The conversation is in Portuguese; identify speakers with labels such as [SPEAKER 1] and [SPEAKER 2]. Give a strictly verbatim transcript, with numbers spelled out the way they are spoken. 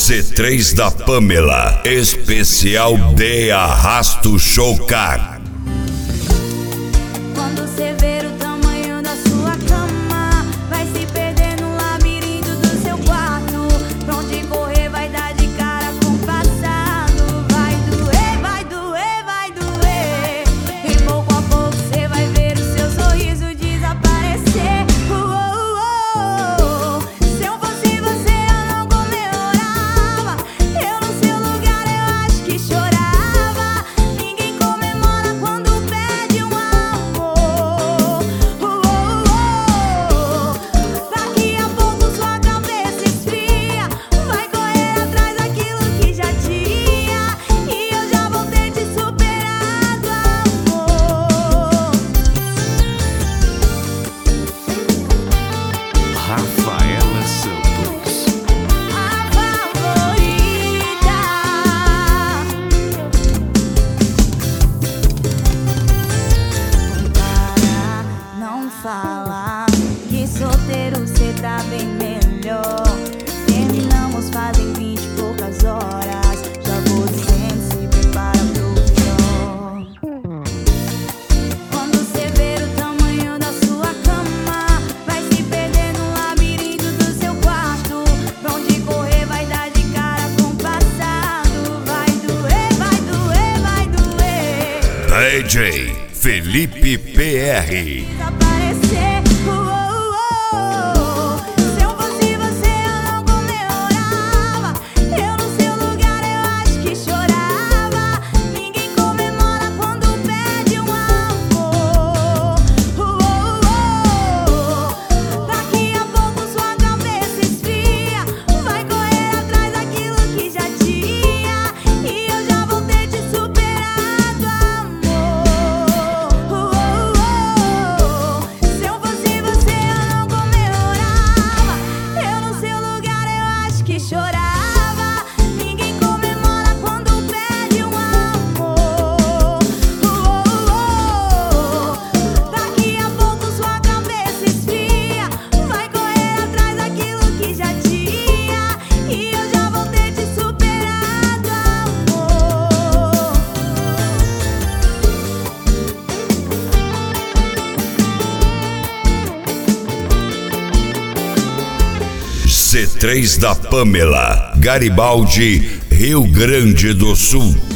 [SPEAKER 1] C três da Pamela, especial de Arrasto Showcar.
[SPEAKER 2] Quando você ver o tamanho da sua cama, vai se perder no labirinto do seu quarto. Pra onde correr vai dar de cara com o passado. Vai doer, vai doer, vai doer. E pouco a pouco você vai ver o seu sorriso desaparecer. Uou, uou. Se eu fosse você eu não comemorava. Eu no seu lugar eu acho que chorava. Ninguém comemora quando perde um amor. Uou, uou. Daqui a pouco sua cabeça esfria. Vai correr atrás daquilo que já tinha. E eu já vou ter te superado, amor.
[SPEAKER 3] Rafaela Santos.
[SPEAKER 2] A favorita. Para, não fala que solteiro cê tá bem melhor. Terminamos fazem vinte e poucas horas. Já vou dizendo, se prepara pro pior. Quando você ver o tamanho da sua cama, vai se perder no labirinto do seu quarto. Pra onde correr vai dar de cara com o passado. Vai doer, vai doer, vai doer.
[SPEAKER 1] D J Felipe P R.
[SPEAKER 2] Desaparecer. Uou, uou. Se eu fosse você eu não comemorava. Eu no seu lugar eu acho que chorava. Ninguém comemora quando perde um amor. Uou, uou. Daqui a pouco sua cabeça esfria. Vai correr atrás daquilo que já tinha. E eu já vou ter te superado, amor. Uou, uou. Se eu fosse você eu não comemorava. Eu no seu lugar eu acho que chorava. Ninguém comemora quando perde um amor. Uou, uou. Daqui a pouco sua cabeça esfria. Vai correr atrás daquilo que já tinha. E eu já vou ter te superado, amor.
[SPEAKER 1] C três da Pamela, Garibaldi, Rio Grande do Sul.